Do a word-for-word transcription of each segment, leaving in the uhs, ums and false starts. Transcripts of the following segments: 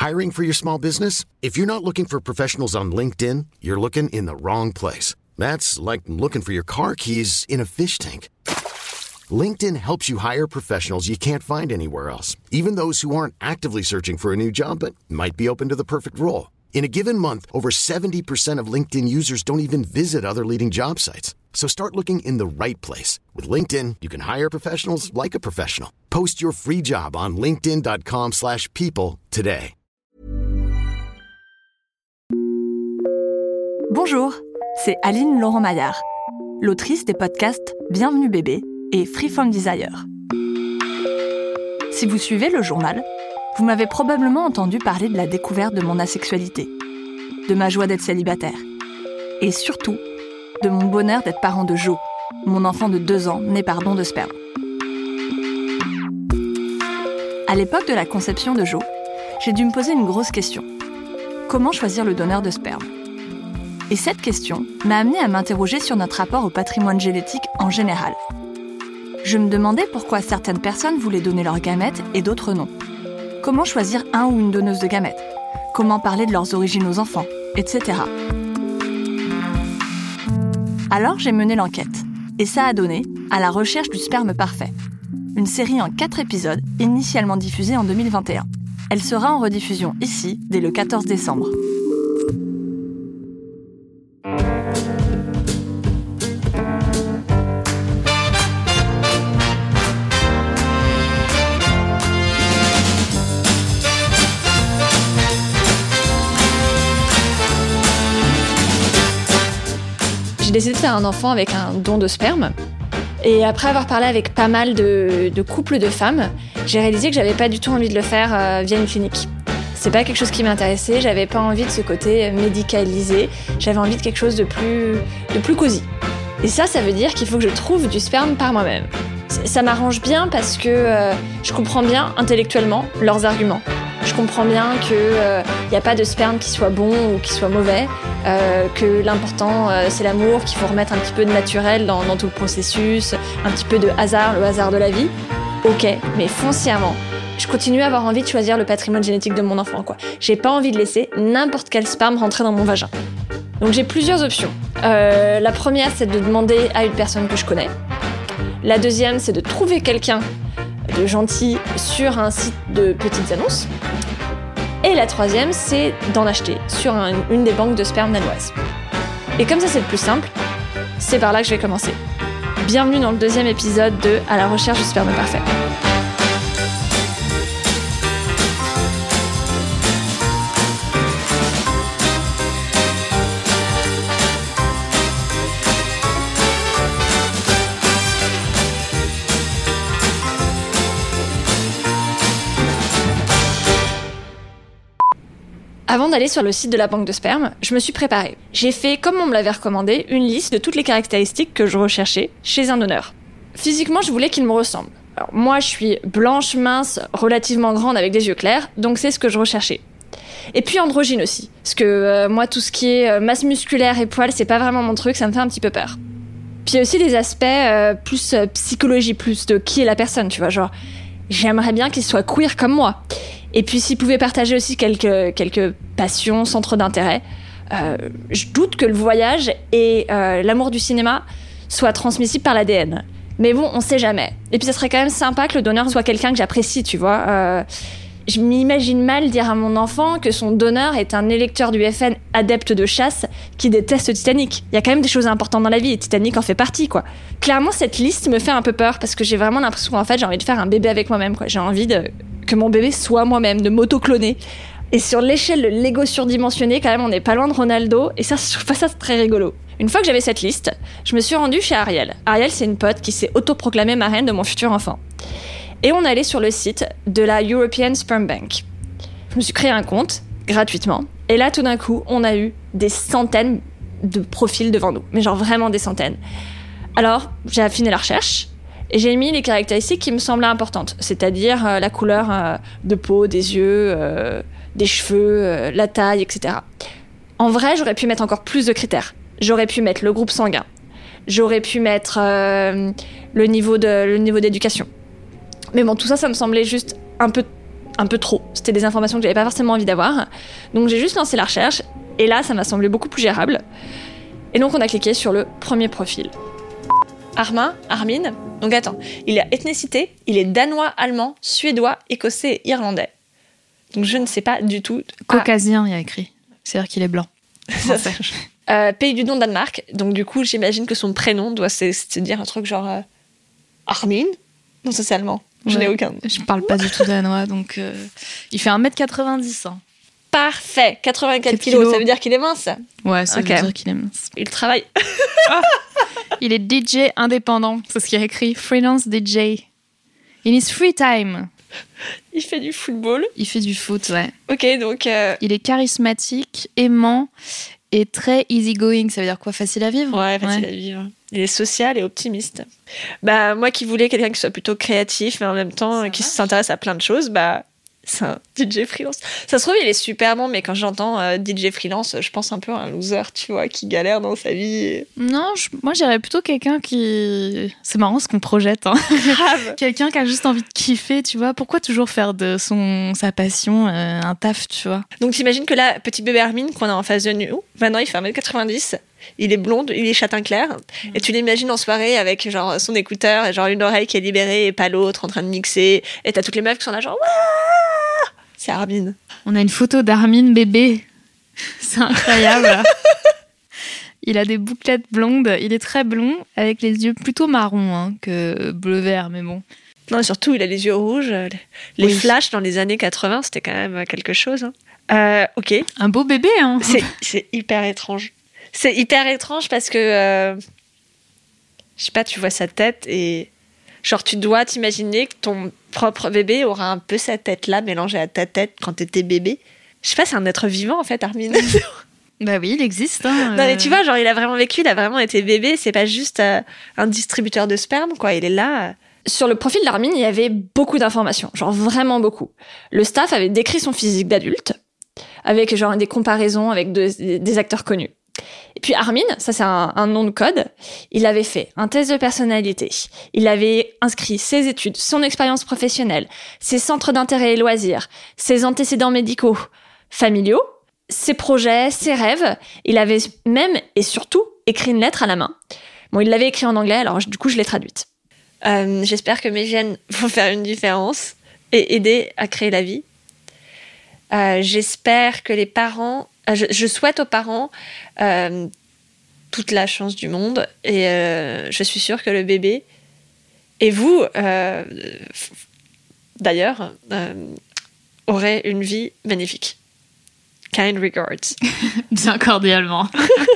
Hiring for your small business? If you're not looking for professionals on LinkedIn, you're looking in the wrong place. That's like looking for your car keys in a fish tank. LinkedIn helps you hire professionals you can't find anywhere else, even those who aren't actively searching for a new job but might be open to the perfect role. In a given month, over seventy percent of LinkedIn users don't even visit other leading job sites. So start looking in the right place. With LinkedIn, you can hire professionals like a professional. Post your free job on linkedin dot com slash people today. Bonjour, c'est Aline Laurent-Maillard, l'autrice des podcasts Bienvenue bébé et Free From Desire. Si vous suivez le journal, vous m'avez probablement entendu parler de la découverte de mon asexualité, de ma joie d'être célibataire, et surtout de mon bonheur d'être parent de Jo, mon enfant de deux ans né par don de sperme. À l'époque de la conception de Jo, j'ai dû me poser une grosse question. Comment choisir le donneur de sperme ? Et cette question m'a amenée à m'interroger sur notre rapport au patrimoine génétique en général. Je me demandais pourquoi certaines personnes voulaient donner leurs gamètes et d'autres non. Comment choisir un ou une donneuse de gamètes ? Comment parler de leurs origines aux enfants, et cetera. Alors j'ai mené l'enquête, et ça a donné À la recherche du sperme parfait, une série en quatre épisodes initialement diffusée en deux mille vingt et un. Elle sera en rediffusion ici dès le quatorze décembre. J'ai décidé de faire un enfant avec un don de sperme. Et après avoir parlé avec pas mal de, de couples de femmes, j'ai réalisé que j'avais pas du tout envie de le faire euh, via une clinique. C'est pas quelque chose qui m'intéressait, j'avais pas envie de ce côté médicalisé, j'avais envie de quelque chose de plus, de plus cosy. Et ça, ça veut dire qu'il faut que je trouve du sperme par moi-même. Ça m'arrange bien parce que euh, je comprends bien intellectuellement leurs arguments. Je comprends bien qu'il n'y euh, a pas de sperme qui soit bon ou qui soit mauvais, euh, que l'important euh, c'est l'amour, qu'il faut remettre un petit peu de naturel dans, dans tout le processus, un petit peu de hasard, le hasard de la vie. Ok, mais foncièrement, je continue à avoir envie de choisir le patrimoine génétique de mon enfant, quoi. J'ai pas envie de laisser n'importe quel sperme rentrer dans mon vagin. Donc j'ai plusieurs options. Euh, la première, c'est de demander à une personne que je connais. La deuxième, c'est de trouver quelqu'un de gentil sur un site de petites annonces. Et la troisième, c'est d'en acheter sur un, une des banques de sperme danoises. Et comme ça, c'est le plus simple, c'est par là que je vais commencer. Bienvenue dans le deuxième épisode de À la recherche du sperme parfait. Avant d'aller sur le site de la banque de sperme, je me suis préparée. J'ai fait, comme on me l'avait recommandé, une liste de toutes les caractéristiques que je recherchais chez un donneur. Physiquement, je voulais qu'il me ressemble. Alors, moi, je suis blanche, mince, relativement grande avec des yeux clairs, donc c'est ce que je recherchais. Et puis androgyne aussi, parce que euh, moi, tout ce qui est euh, masse musculaire et poils, c'est pas vraiment mon truc, ça me fait un petit peu peur. Puis il y a aussi des aspects euh, plus euh, psychologie, plus de qui est la personne, tu vois, genre, j'aimerais bien qu'il soit queer comme moi. Et puis s'il pouvait partager aussi quelques, quelques passions, centres d'intérêt. Euh, je doute que le voyage et euh, l'amour du cinéma soient transmissibles par l'A D N. Mais bon, on sait jamais. Et puis ça serait quand même sympa que le donneur soit quelqu'un que j'apprécie, tu vois. Euh, je m'imagine mal dire à mon enfant que son donneur est un électeur du F N adepte de chasse qui déteste Titanic. Il y a quand même des choses importantes dans la vie et Titanic en fait partie, quoi. Clairement, cette liste me fait un peu peur parce que j'ai vraiment l'impression qu'en fait, j'ai envie de faire un bébé avec moi-même, quoi. J'ai envie de... que mon bébé soit moi-même, de m'auto-cloner. Et sur l'échelle de l'ego surdimensionné, quand même, on n'est pas loin de Ronaldo, et ça, je trouve pas ça très rigolo. Une fois que j'avais cette liste, je me suis rendue chez Ariel. Ariel, c'est une pote qui s'est autoproclamée marraine de mon futur enfant. Et on allait sur le site de la European Sperm Bank. Je me suis créé un compte, gratuitement, et là, tout d'un coup, on a eu des centaines de profils devant nous. Mais genre vraiment des centaines. Alors, j'ai affiné la recherche, et j'ai mis les caractéristiques qui me semblaient importantes, c'est-à-dire euh, la couleur euh, de peau, des yeux, euh, des cheveux, euh, la taille, et cetera. En vrai, j'aurais pu mettre encore plus de critères. J'aurais pu mettre le groupe sanguin. J'aurais pu mettre euh, le niveau de, le niveau d'éducation. Mais bon, tout ça, ça me semblait juste un peu un peu trop. C'était des informations que j'avais pas forcément envie d'avoir. Donc j'ai juste lancé la recherche, et là, ça m'a semblé beaucoup plus gérable. Et donc on a cliqué sur le premier profil. Armin, Armin. Donc attends, il a ethnicité, il est danois, allemand, suédois, écossais et irlandais. Donc je ne sais pas du tout. Caucasien, ah. Il y a écrit. C'est-à-dire qu'il est blanc. euh, pays du nom Danemark. Donc du coup, j'imagine que son prénom doit se, se dire un truc genre euh, Armin. Non, ça c'est allemand. Je ouais, n'ai aucun. Je parle pas du tout danois, donc euh, il fait un mètre quatre-vingt-dix. Hein. Parfait, quatre-vingt-quatre kilos, ça veut dire qu'il est mince. Ouais, ça okay. veut dire qu'il est mince. Il travaille. Ah, il est D J indépendant, c'est ce qu'il y a écrit, freelance D J. In his free time. Il fait du football. Il fait du foot, ouais. Ok, donc... Euh... Il est charismatique, aimant et très easygoing. Ça veut dire quoi? Facile à vivre? Ouais, facile ouais. à vivre. Il est social et optimiste. Bah, moi qui voulais quelqu'un qui soit plutôt créatif, mais en même temps ça qui va. S'intéresse à plein de choses, bah... C'est un D J freelance. Ça se trouve, il est super bon, mais quand j'entends euh, D J freelance, je pense un peu à un loser, tu vois, qui galère dans sa vie. Et... Non, je, moi, j'irais plutôt quelqu'un qui... C'est marrant ce qu'on projette. Hein. Grave. Quelqu'un qui a juste envie de kiffer, tu vois. Pourquoi toujours faire de son, sa passion euh, un taf, tu vois. Donc, t'imagines que là, petit bébé Armin qu'on a en face de nous, maintenant, il fait un mètre quatre-vingt-dix. Il est blond, il est châtain clair. Mmh. Et tu l'imagines en soirée avec genre son écouteur et genre une oreille qui est libérée et pas l'autre en train de mixer. Et t'as toutes les meufs qui sont là genre... Wouah, c'est Armin. On a une photo d'Armin bébé. C'est incroyable. Il a des bouclettes blondes. Il est très blond avec les yeux plutôt marrons hein, que bleu-vert, mais bon. Non, surtout, il a les yeux rouges. Les oui. flashs dans les années quatre-vingts, c'était quand même quelque chose. Hein. Euh, ok. Un beau bébé, hein. C'est, c'est hyper étrange. C'est hyper étrange parce que, euh, je sais pas, tu vois sa tête et genre tu dois t'imaginer que ton propre bébé aura un peu sa tête-là mélangée à ta tête quand t'étais bébé. Je sais pas, c'est un être vivant en fait, Armin. Bah oui, il existe. Hein, non mais tu vois, genre il a vraiment vécu, il a vraiment été bébé, c'est pas juste euh, un distributeur de sperme, quoi, il est là. Euh... Sur le profil d'Armin, il y avait beaucoup d'informations, genre vraiment beaucoup. Le staff avait décrit son physique d'adulte, avec genre des comparaisons avec de, des acteurs connus. Et puis Armin, ça c'est un, un nom de code, il avait fait un test de personnalité, il avait inscrit ses études, son expérience professionnelle, ses centres d'intérêt et loisirs, ses antécédents médicaux, familiaux, ses projets, ses rêves. Il avait même et surtout écrit une lettre à la main. Bon, il l'avait écrit en anglais, alors du coup je l'ai traduite. Euh, j'espère que mes gènes vont faire une différence et aider à créer la vie. Euh, j'espère que les parents... Je, je souhaite aux parents euh, toute la chance du monde et euh, je suis sûre que le bébé et vous, euh, d'ailleurs, euh, aurez une vie magnifique. Kind regards. Bien cordialement.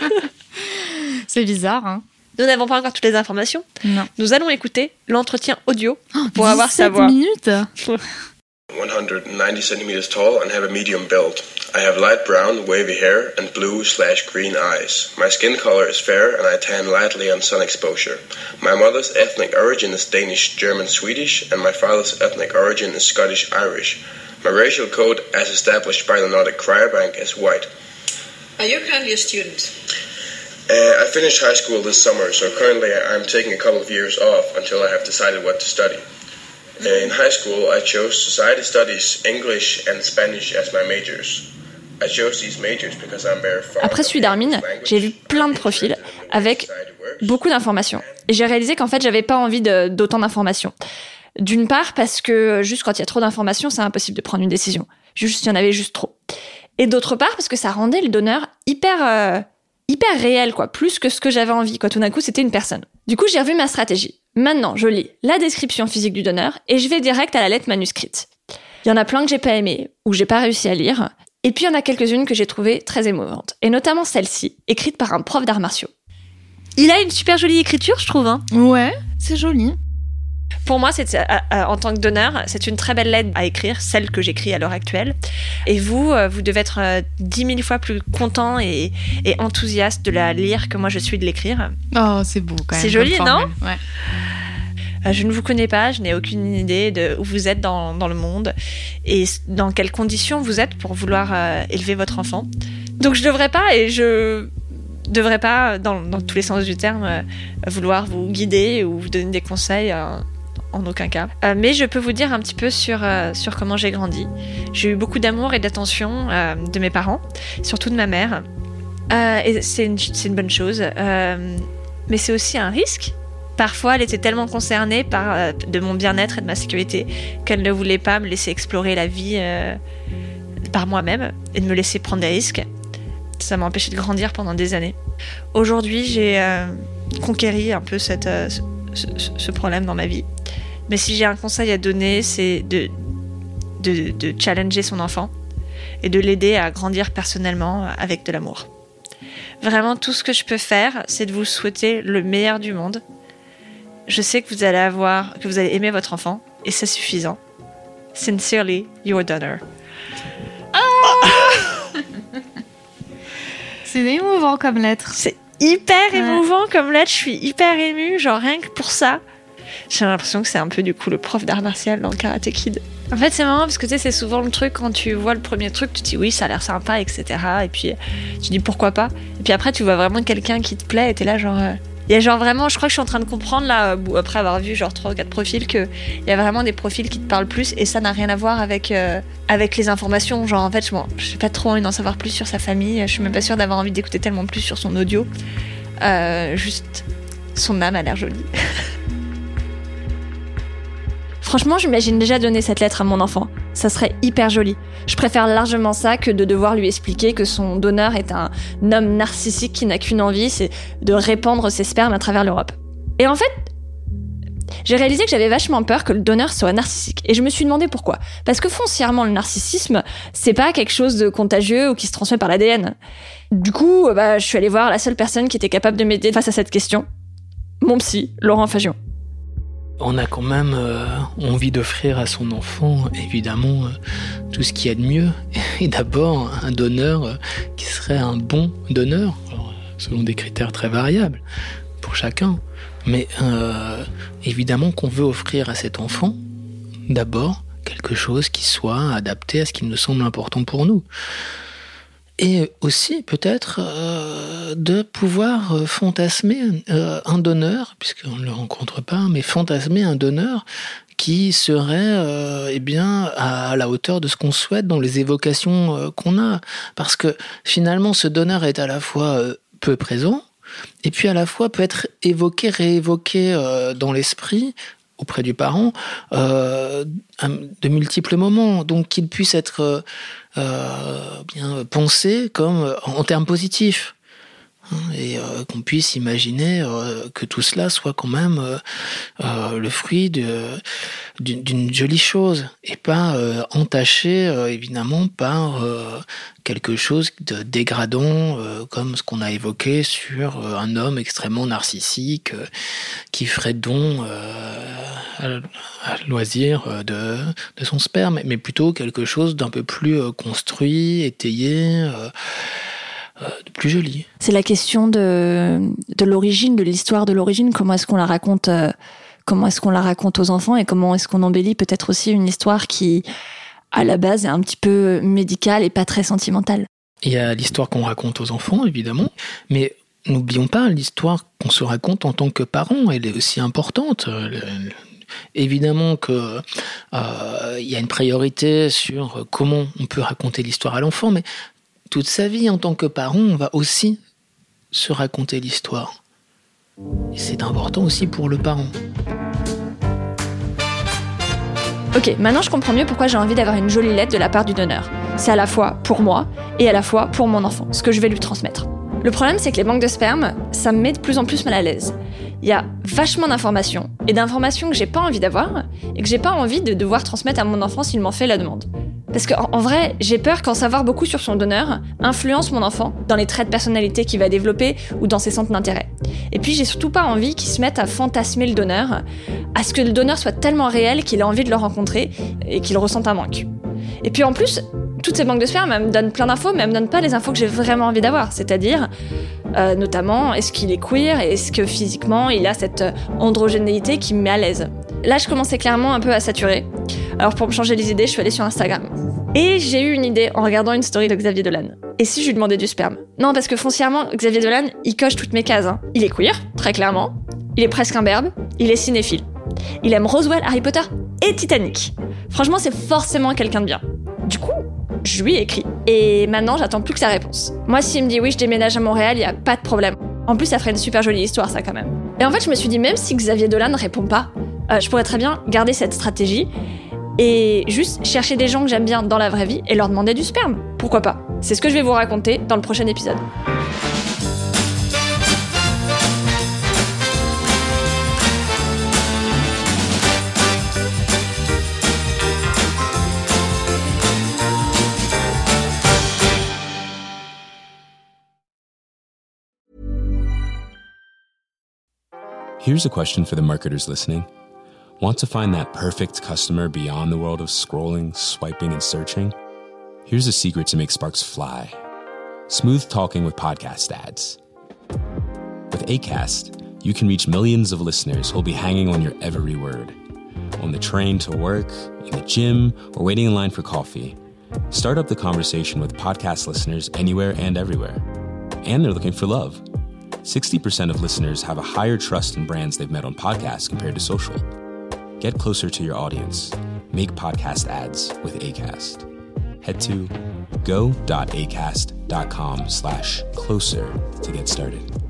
C'est bizarre, hein. Nous n'avons pas encore toutes les informations. Non. Nous allons écouter l'entretien audio pour oh, avoir sa voix. minutes. one hundred ninety centimeters tall and have a medium build. I have light brown, wavy hair and blue slash green eyes. My skin color is fair and I tan lightly on sun exposure. My mother's ethnic origin is Danish, German, Swedish, and my father's ethnic origin is Scottish, Irish. My racial code, as established by the Nordic Cryobank, is white. Are you currently a student? Uh, I finished high school this summer, so currently I'm taking a couple of years off until I have decided what to study. In high school, I chose society studies, English and Spanish as my majors. I chose these majors because I'm very fond. Après celui d'Armin, j'ai vu plein de profils avec beaucoup d'informations. Et j'ai réalisé qu'en fait, j'avais pas envie de, d'autant d'informations. D'une part, parce que juste quand il y a trop d'informations, c'est impossible de prendre une décision. Juste, il y en avait juste trop. Et d'autre part, parce que ça rendait le donneur hyper, euh, hyper réel, quoi. Plus que ce que j'avais envie, quoi. Tout d'un coup, c'était une personne. Du coup, j'ai revu ma stratégie. Maintenant, je lis la description physique du donneur et je vais direct à la lettre manuscrite. Il y en a plein que j'ai pas aimé ou j'ai pas réussi à lire. Et puis, il y en a quelques-unes que j'ai trouvées très émouvantes. Et notamment celle-ci, écrite par un prof d'arts martiaux. Il a une super jolie écriture, je trouve. Hein. Ouais, c'est joli. Pour moi, c'est, euh, euh, en tant que donneur, c'est une très belle lettre à écrire, celle que j'écris à l'heure actuelle. Et vous, euh, vous devez être euh, dix mille fois plus content et, et enthousiaste de la lire que moi je suis de l'écrire. Oh, c'est beau quand même. C'est joli, non ? Ouais. Euh, je ne vous connais pas, je n'ai aucune idée de où vous êtes dans, dans le monde et dans quelles conditions vous êtes pour vouloir euh, élever votre enfant. Donc je devrais pas et je devrais pas, dans, dans tous les sens du terme, euh, vouloir vous guider ou vous donner des conseils euh, en aucun cas. Euh, mais je peux vous dire un petit peu sur, euh, sur comment j'ai grandi. J'ai eu beaucoup d'amour et d'attention euh, de mes parents, surtout de ma mère. Euh, et c'est une, c'est une bonne chose. Euh, mais c'est aussi un risque. Parfois, elle était tellement concernée par euh, de mon bien-être et de ma sécurité qu'elle ne voulait pas me laisser explorer la vie euh, par moi-même et de me laisser prendre des risques. Ça m'a empêché de grandir pendant des années. Aujourd'hui, j'ai euh, conquéri un peu cette, euh, ce, ce problème dans ma vie. Mais si j'ai un conseil à donner, c'est de, de, de challenger son enfant et de l'aider à grandir personnellement avec de l'amour. Vraiment, tout ce que je peux faire, c'est de vous souhaiter le meilleur du monde. Je sais que vous allez avoir, que vous allez aimer votre enfant, et c'est suffisant. Sincerely, your donor. Oh c'est émouvant comme lettre. C'est hyper ouais. émouvant comme lettre. Je suis hyper émue, genre rien que pour ça. J'ai l'impression que c'est un peu du coup le prof d'art martial dans Karate Kid. En fait, c'est marrant parce que tu sais, c'est souvent le truc quand tu vois le premier truc, tu te dis oui, ça a l'air sympa, et cetera. Et puis tu dis pourquoi pas. Et puis après, tu vois vraiment quelqu'un qui te plaît et t'es là genre. Euh... Il y a genre vraiment, je crois que je suis en train de comprendre là, après avoir vu genre trois ou quatre profils, qu'il y a vraiment des profils qui te parlent plus et ça n'a rien à voir avec, euh, avec les informations. Genre en fait, je n'ai pas trop envie d'en savoir plus sur sa famille, je suis même pas sûre d'avoir envie d'écouter tellement plus sur son audio. Euh, juste, son âme a l'air jolie. Franchement, j'imagine déjà donner cette lettre à mon enfant. Ça serait hyper joli. Je préfère largement ça que de devoir lui expliquer que son donneur est un homme narcissique qui n'a qu'une envie, c'est de répandre ses spermes à travers l'Europe. Et en fait, j'ai réalisé que j'avais vachement peur que le donneur soit narcissique. Et je me suis demandé pourquoi. Parce que foncièrement, le narcissisme, c'est pas quelque chose de contagieux ou qui se transmet par l'A D N. Du coup, bah, je suis allée voir la seule personne qui était capable de m'aider face à cette question. Mon psy, Laurent Fagion. On a quand même euh, envie d'offrir à son enfant, évidemment, euh, tout ce qu'il y a de mieux. Et d'abord, un donneur euh, qui serait un bon donneur, alors, selon des critères très variables pour chacun. Mais euh, évidemment qu'on veut offrir à cet enfant, d'abord, quelque chose qui soit adapté à ce qui nous semble important pour nous. Et aussi, peut-être, euh, de pouvoir euh, fantasmer euh, un donneur, puisqu'on ne le rencontre pas, mais fantasmer un donneur qui serait euh, eh bien, à la hauteur de ce qu'on souhaite dans les évocations euh, qu'on a. Parce que finalement, ce donneur est à la fois euh, peu présent, et puis à la fois peut être évoqué, réévoqué euh, dans l'esprit, auprès du parent, euh, de multiples moments, donc qu'il puisse être euh, bien pensé comme en termes positifs, hein, et euh, qu'on puisse imaginer euh, que tout cela soit quand même euh, euh, le fruit de, d'une, d'une jolie chose, et pas euh, entaché euh, évidemment par euh, quelque chose de dégradant, euh, comme ce qu'on a évoqué sur euh, un homme extrêmement narcissique euh, qui ferait don euh, à, à loisir euh, de, de son sperme, mais plutôt quelque chose d'un peu plus euh, construit, étayé, euh, euh, plus joli. C'est la question de, de l'origine, de l'histoire de l'origine, comment est-ce qu'on la raconte, euh, comment est-ce qu'on la raconte aux enfants et comment est-ce qu'on embellit peut-être aussi une histoire qui, à la base, est un petit peu médicale et pas très sentimentale. Il y a l'histoire qu'on raconte aux enfants, évidemment, mais n'oublions pas l'histoire qu'on se raconte en tant que parents, elle est aussi importante. Évidemment que euh, y a une priorité sur comment on peut raconter l'histoire à l'enfant, mais toute sa vie en tant que parent, on va aussi se raconter l'histoire. Et c'est important aussi pour le parent. Ok, maintenant je comprends mieux pourquoi j'ai envie d'avoir une jolie lettre de la part du donneur. C'est à la fois pour moi et à la fois pour mon enfant, ce que je vais lui transmettre. Le problème, c'est que les banques de sperme, ça me met de plus en plus mal à l'aise. Il y a vachement d'informations, et d'informations que j'ai pas envie d'avoir, et que j'ai pas envie de devoir transmettre à mon enfant s'il m'en fait la demande. Parce qu'en en vrai, j'ai peur qu'en savoir beaucoup sur son donneur influence mon enfant dans les traits de personnalité qu'il va développer ou dans ses centres d'intérêt. Et puis j'ai surtout pas envie qu'il se mette à fantasmer le donneur, à ce que le donneur soit tellement réel qu'il ait envie de le rencontrer et qu'il ressente un manque. Et puis en plus, toutes ces banques de sperme, elles me donnent plein d'infos, mais elles me donnent pas les infos que j'ai vraiment envie d'avoir. C'est-à-dire, euh, notamment, est-ce qu'il est queer et est-ce que physiquement, il a cette androgénéité qui me met à l'aise. Là, je commençais clairement un peu à saturer. Alors pour me changer les idées, je suis allée sur Instagram. Et j'ai eu une idée en regardant une story de Xavier Dolan. Et si je lui demandais du sperme ? Non, parce que foncièrement, Xavier Dolan, il coche toutes mes cases. Hein. Il est queer, très clairement. Il est presque imberbe. Il est cinéphile. Il aime Roswell, Harry Potter et Titanic. Franchement, c'est forcément quelqu'un de bien. Du coup, je lui ai écrit. Et maintenant, j'attends plus que sa réponse. Moi, s'il me dit oui, je déménage à Montréal, il y a pas de problème. En plus, ça ferait une super jolie histoire, ça, quand même. Et en fait, je me suis dit, même si Xavier Dolan ne répond pas, euh, je pourrais très bien garder cette stratégie et juste chercher des gens que j'aime bien dans la vraie vie et leur demander du sperme. Pourquoi pas ? C'est ce que je vais vous raconter dans le prochain épisode. Here's a question for the marketers listening. Want to find that perfect customer beyond the world of scrolling, swiping, and searching? Here's a secret to make sparks fly. Smooth talking with podcast ads. With Acast, you can reach millions of listeners who'll be hanging on your every word. On the train to work, in the gym, or waiting in line for coffee. Start up the conversation with podcast listeners anywhere and everywhere. And they're looking for love. sixty percent of listeners have a higher trust in brands they've met on podcasts compared to social. Get closer to your audience. Make podcast ads with Acast. Head to go.acast.com slash closer to get started.